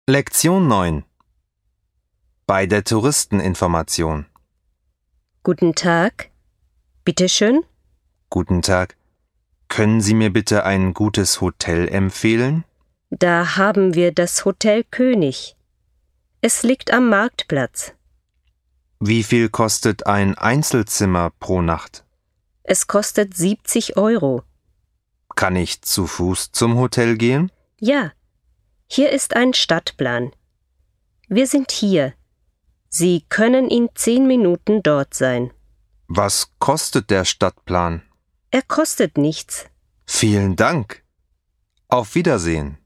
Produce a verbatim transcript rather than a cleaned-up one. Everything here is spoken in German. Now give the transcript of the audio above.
Lektion neun. Bei der Touristeninformation. Guten Tag. Bitte schön. Guten Tag. Können Sie mir bitte ein gutes Hotel empfehlen? Da haben wir das Hotel König. Es liegt am Marktplatz. Wie viel kostet ein Einzelzimmer pro Nacht? Es kostet siebzig Euro. Kann ich zu Fuß zum Hotel gehen? Ja, hier ist ein Stadtplan. Wir sind hier. Sie können in zehn Minuten dort sein. Was kostet der Stadtplan? Er kostet nichts. Vielen Dank. Auf Wiedersehen.